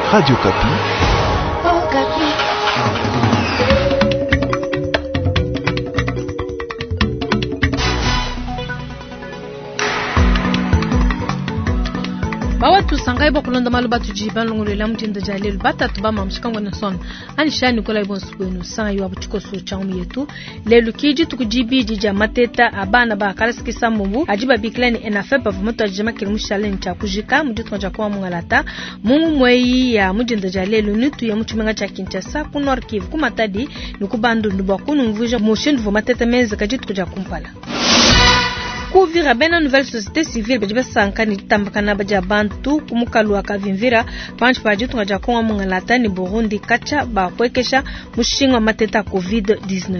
Radio Kapi. Oh, Kapi. Bawatu sangai bokulonda malubatu jiban longolela mtinda jalelu batatu ba mamshikango na son anisha Nicola Ibonsubwenu sangai wabuchiko so chaumi yetu lelu kiji tukujibi jija mateta abana ba kalaski samumbu ajiba bikleni enafe pavumoto ajima kilimushale ncha kujika mjitwa jakuwa mungalata mungu mwei ya mjinda jalelu nitu ya mchumenga cha Kinshasa kunor Kivu kumatadi nukubandu nubakunu mvuja mushindu vomateta menza kajitu kuja kumpala kuvira bena nouvelle société civile bajiba sankani tambakana baja bantu kumukalwa kavimvira panchi pajitu ngaja konga mungalata ni Burundi kacha ba kwekesha mushinga mateta COVID-19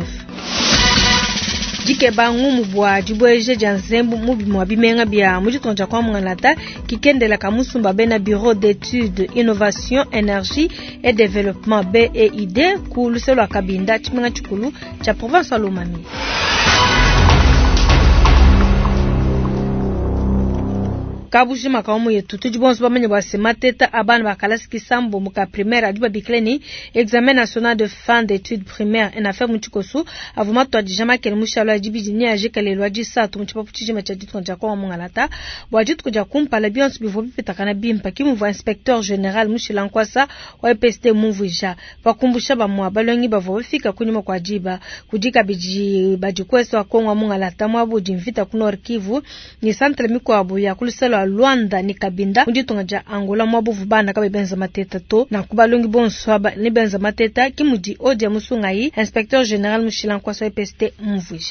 jike bangu mubwa jibweje janzembu mubi mwabimenga bia mujitu ngaja konga mungalata kikendela kamusumba bena bureau d'études innovation énergie et développement BEID ku luselo akabinda chimenga chikulu cha province ya Lomami. Kabuji makaomu yetu tujibonzo bamenye bwase mateta abana bakalaski sambo muka primaire aduba bikleni examen national de fin d'études primaires en affaire muchikosu avumato ajijama kele mushalo ajibiji ni ajikale lwaji satu muchipapu chijima chajitu njako mungalata bwajitu kuja kumpala bionsu bivobi petakana bimpa kimuva inspecteur général mushilankwasa wa EPST muvija bakumbusha bamwa balongi bavobi fika kunyuma kwa jiba kujika biji bajikwesa wakongwa mungalata mwabuji mvita kunor Kivu ni centre mikwabu ya kuliselo Luanda ni kabinda mujitunga ja Angola mwabuvu bana kabe benza mateta to na kubalungi bonswaba ni benza mateta kimuji odia musungai inspecteur général mushilankwasa wa EPST muvija.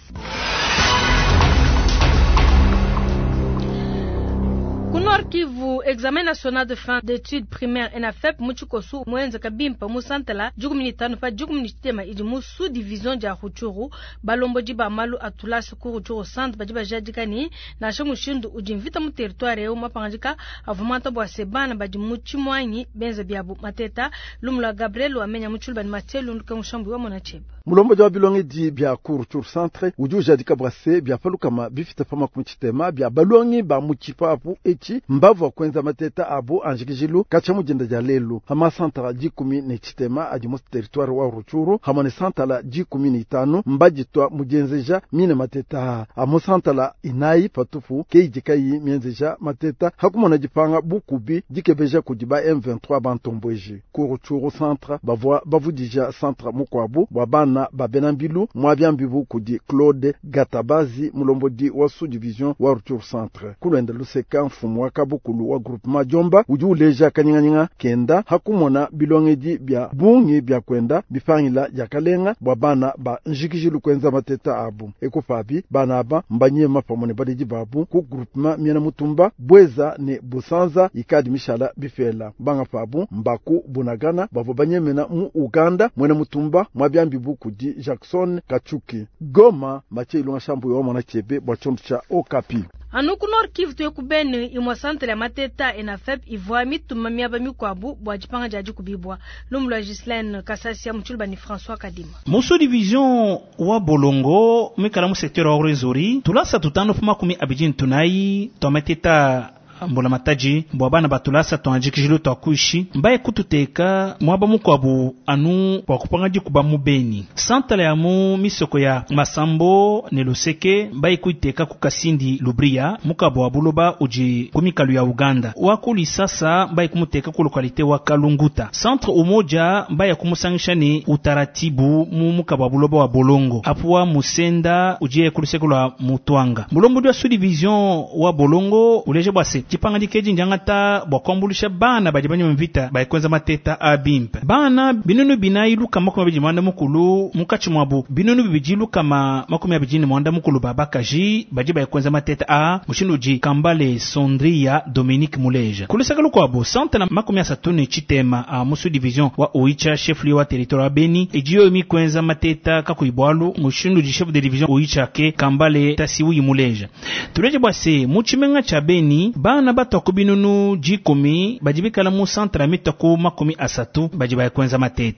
Kunor Kivu examen national de fin d'études primaires ENAFEP muchikosu mwenza kabimpa musantala juguminitano pa juguminitema idi musu division ja Ruchuru balombo jiba malu atulasi ku Ruchuru centre bajiba jadikani na shamushindu ujimvita mu territoire yo mapangajika avumanta bwa sebana baji muchimwanyi benza biabu mateta lumla Gabriel wamenya muchulba ni matelu ndukamushambu wa monacheba mulombo jwa bilongi di bia ku Ruchuru centre ujuja dikabwase bia palukama bifita pama kumchitema bia balongi ba muchipapu mbavu kwenza mateta abo anjikijilu kacha mujenda jalelu hama santala jikumi ne chitema ajimos territoire wa Ruchuru hama ne santala jikumi ni tanu mbajitwa mujenzeja mine mateta amo santala inai patufu keijikayi mienzeja mateta hakumona jipanga bukubi jikebeja kujiba M23 bantombweji ku Ruchuru centre bavu dija centre mukwabu wabana babenambilu mwabyambibu kudi Claude Gatabazi mulombo di wa sous-division wa Ruchuru centre kulwenda luseka mwaka bukulu wa groupement Jomba ujuleja kanyanganyanga kenda hakumona bilongeji bya bungi bya kwenda bifangila yakalenga bwabana ba njikijilu kwenza mateta abu ekopabi bana aba mbanyema pamone badiji babu ku groupement miena mutumba bweza ne busanza ikadi mishala bifela banga pabu mbaku bunagana bavo banyemena mu Uganda mwena mutumba mwabyambi buku di Jackson Kachuki Goma mache ilunga shambu yo mwana chebe bwa chondu cha Okapi. Anuku Nord Kivu to yakubeni imwa centre ya mateta ENAFEP ivwa mituma miaba mikwabu bwa jipanga jaji kubibwa lumlo Gislaine Kasasi ya mchulba ni François Kadima musu division wa Bolongo mikala mu secteur wa Rwenzori tulasa tutano puma kumi abijini tunai to mateta mbola mataji mbwabana batulasa tonjikijilo takuishi mbaye kututeka mwaba mukwabu anu kwa kupangaji kuba mubeni santale ya mu misoko ya Masambo ne Luseke mbaye kuiteka kukasindi Lubria mukabu wa Buloba uji kumikalu ya Uganda wakuli sasa mbaye kumuteka ku lokalite wa Kalunguta centre umoja mbaye kumusangisha ni utaratibu mu mukabu wa Buloba wa Bolongo apuwa Musenda uji kuluseko la Mutwanga mulombo wa subdivision wa Bolongo uleje bwase chipanga dikeji njangata bwakombulisha bana bajibanye mvita bayekwenza mateta abimpe bana binunu binailu kama kuma bijimanda mukulu mukachimwabu binunu bijilu kama makumi abijini mwanda mukulu babakaji bajiba yekwenza mateta a mushinuji Kambale Sondria Dominique Muleja kulisakalu kwabo santa na makumi asatuni chitema a musu division wa Oicha chef liwa territoire Beni ejiyo imi kwenza mateta kakuibwalu mushinuji chef de division Oicha ke Kambale Tasiwi Muleja tuleje bwase muchimenga cha Beni bana batoko binunu jikomi bajibikala mu centre mitoko makumi asatu bajiba kwenza mateta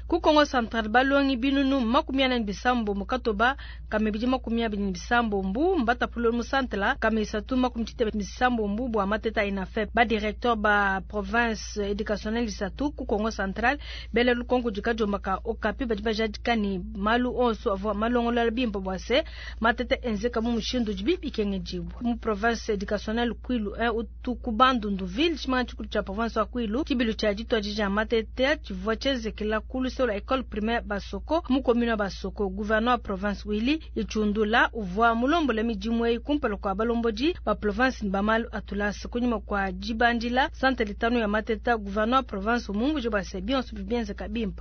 ku Kongo Central balongi binunu makumyana bisambo mukatoba kamebiji makumya bin bisambo mbu mbata pulo musantla kamesatu makumchite bisambo mbu bwa mateta inafe ba directeur ba province éducationnelle isatu ku Kongo Central bele lukongo jikajo maka okapi bajiba jadikani malu onso avo malongola bimbo bwase mateta enzeka mu mushindo jibibi kengejibu mu province éducationnelle Kwilu utukubandu nduville chimanchi cha province wa Kwilu kibilu cha jito jija mateta chivocheze kila kulu la école primaire Basoko mu commune Basoko gouverneur province Wili ichundula uvwa mulombo la mijimwe kumpelo kwa balomboji ba province Mbamalu atulasa kunyuma kwa jibandila sante litano ya mateta gouverneur province Mungu joba sebion subienze kabimpa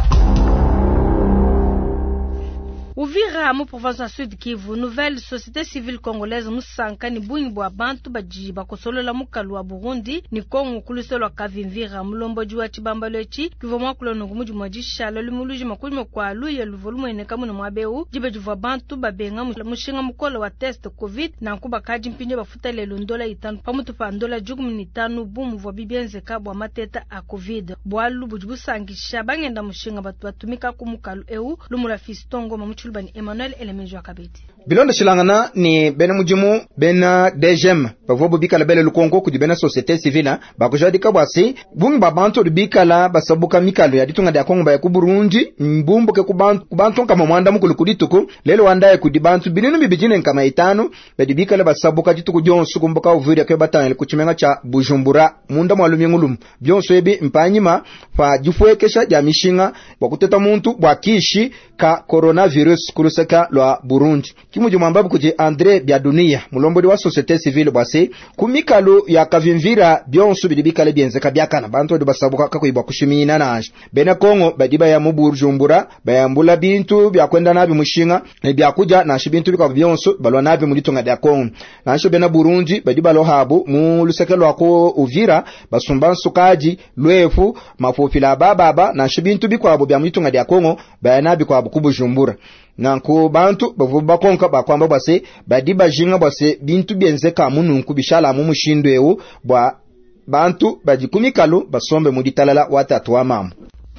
Uvira mu province ya Sud Kivu nouvelle société civile congolaise musanka ni bunyi bwa bantu baji bakosolola mukalu wa Burundi ni Kongo kuluselo kavimvira mulombo jwa chibambalechi kivo mwakulo nungumuji mwajisha lulumuluji makulimo kwa luye luvolumu enekamu na mwabeu jibe juva bantu babenga mushinga mukolo wa test covid na nkuba kaji mpinje bafuta lelo ndola itanu pamutu pa ndola jugumu nitanu bumu vwa bibienze kabwa mateta a covid bwalu bujibu sangisha bangenda mushinga batu batumika kumukalu lumula fistongo mamuchu Bani Emmanuel Elemejo Kabeti Bilonda shilangana ni bena mujimu bena DGM bavobo bikala bele lukongo kudi bena société civile bakujadi kabwasi bungi babantu bikala basabuka mikalo ya ditunga ya Kongo ba ku Burundi mbumbo ke kubantu kama mwanda mukulu kudituko lelo wandaye kudi bantu bininu bibijine kama itano bedibikala basabuka dituko jonsu kumboka Uvira ke batana kuchimenga cha Bujumbura munda mwalumi ngulum byonso ebi mpanyima fa jufwekesha ya mishinga bakuteta muntu bwakishi ka coronavirus kuluseka lwa Burundi kimuju mambabu kuji Andre Biadunia mulombodi wa société civile bwase kumikalo ya kavimvira byonsu bidibikale byenzeka byakana bantu ndo basabuka kakuibwa kushimina nanje bena Kongo badiba ya mu Bujumbura bayambula bintu byakwenda nabi mushinga byakuja na shibintu bikaba byonsu balwa nabi mulitonga ya Kongo nasho bena Burundi badiba lo habu mu lusekelo ako Uvira basumbansu kaji lwefu mafofila baba na shibintu bikwabo bya mulitonga ya Kongo bayanabi kwa Bujumbura nanko bantu bavuba konka bakwamba bwase badiba jinga bwase bintu byenzeka mununku bishala mu mushindo ewo bwa bantu bajikumikalo basombe muditalala watatu wa mamu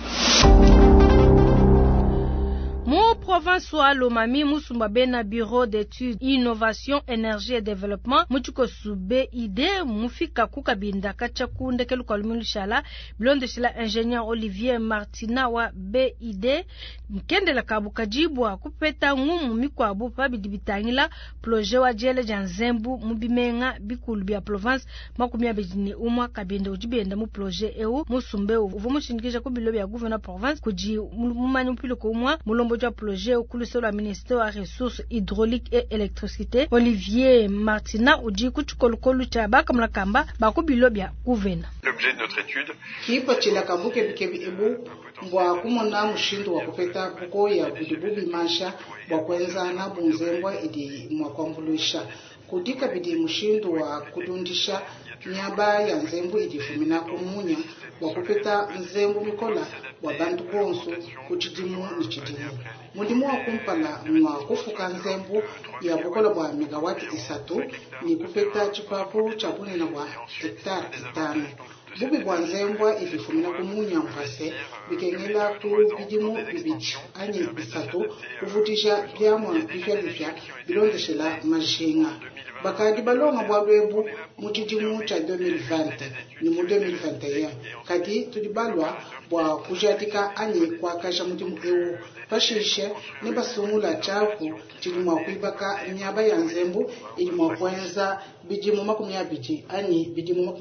province wa Lomami musumba bena bureau d'études innovation énergie et développement muchuko sube ide mufika kukabinda kacha kundekelu kwa lumilushala blonde shila ingénieur Olivier Martina wa BID mkende la kabuka jibwa kupeta ngumu mikwabu pa bidibitangila projet wa jele janzembu mubimenga bikulu bya province makumya bejini umwa kabinda ujibenda mu projet eu musumbe uvumushinikisha kubilo bya gouverneur province kuji mumani mpilo ko umwa mulombo jwa projet au kuluselo la ministère des ressources hydrauliques et électricité Olivier Martina uji kuchukolukolu cha baka mlakamba bakubilo bya gouverneur. L'objet de notre étude kipa chila kabuke bikebi ebu mbwa kumona mushindo wa kupeta buko ya budububi masha bwa kwenza na bunzembwa idi mwakwambulisha kudika bidi mushindo wa kudundisha nyaba ya nzembu idi fumina kumunya wa kupeta nzembu mikola wa bantu bonso kuchidimu nichidimu mulimu wa kumpala mwa kufuka nzembu ya bukola bwa megawati isatu ni kupeta chipapo chabuni na bwa hektari itano bubi bwa nzembwa ilifumina kumunya mpase bikengela ku bidimu bibiji anyi bisatu kuvutisha byamwa bifya bilondeshela mashinga bakadi balonga bwa lwebu muchidimu cha 2020 ni mu 2021 kadi tudibalwa bwa kujatika anyi kwa kasha mudimu ewu pashishe ne basungula chafu chilimwa kuibaka nyaba ya nzembu ilimwa kwenza bidimu 20 anyi bidimu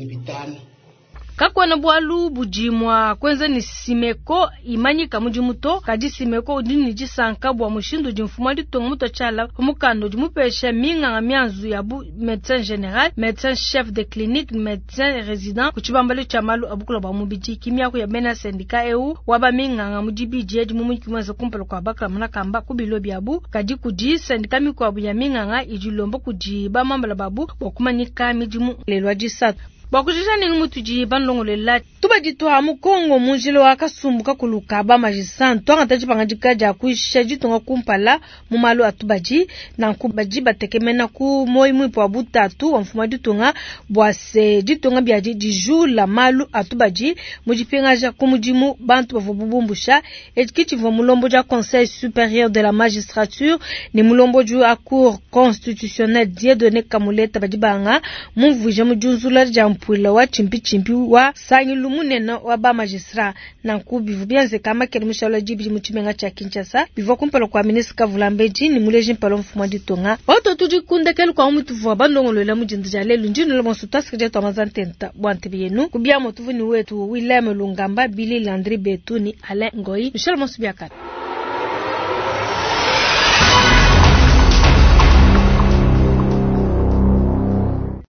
25 kakwana bwalu bujimwa kwenza ni simeko imanyika mujimuto kaji simeko udini jisanka bwa mushindu jimfuma litongo muto chala umukando jimupesha minga myanzu ya bu médecin général médecin chef de clinique médecin résident kuchibambale chamalu abukula ba mubiji kimya ku ya bena sendika eu waba minga mujibiji eji mumukimwaza kumpelo kwa bakla munakamba kubilo byabu kaji kuji sendika mikwa bu ya minga ijilombo kuji ba mambala babu bokumanyika mijimu lelwa jisatu bakujisha ningi mutuji banlongo lela tuba jitu hamu Kongo munjilo wakasumbuka kulukaba majisan twanga taji pangajika ja kuisha jitu nga kumpala mumalu atubaji na nkubaji batekemena ku moi mwipo wa butatu wa mfuma jitu nga bwase jitu nga biaji dijula malu atubaji mujipengaja kumujimu bantu bavobubumbusha ekichi vo mulombo ja Conseil supérieur de la magistrature ni mulombo ju a cour constitutionnelle Dieudonné Kamuleta bajibanga muvuje mujunzula ja mpwila wa chimpi wa sanyi lumunena wa ba magistrat na nkubivu bianze kama kelimishala jibi muchimenga cha Kinshasa bivo kumpelo kwa ministre Kavulambeji ni muleji mpalo mfuma ditonga oto tuji kundekelu kwa umutuvu wa bandongo lela mujindija lelu njinu lemo sutaskije to mazantenta bwante biyenu kubia motuvu ni wetu Willem Lungamba Billy Landry Betuni Alain Ngoi Michel Monsubiaka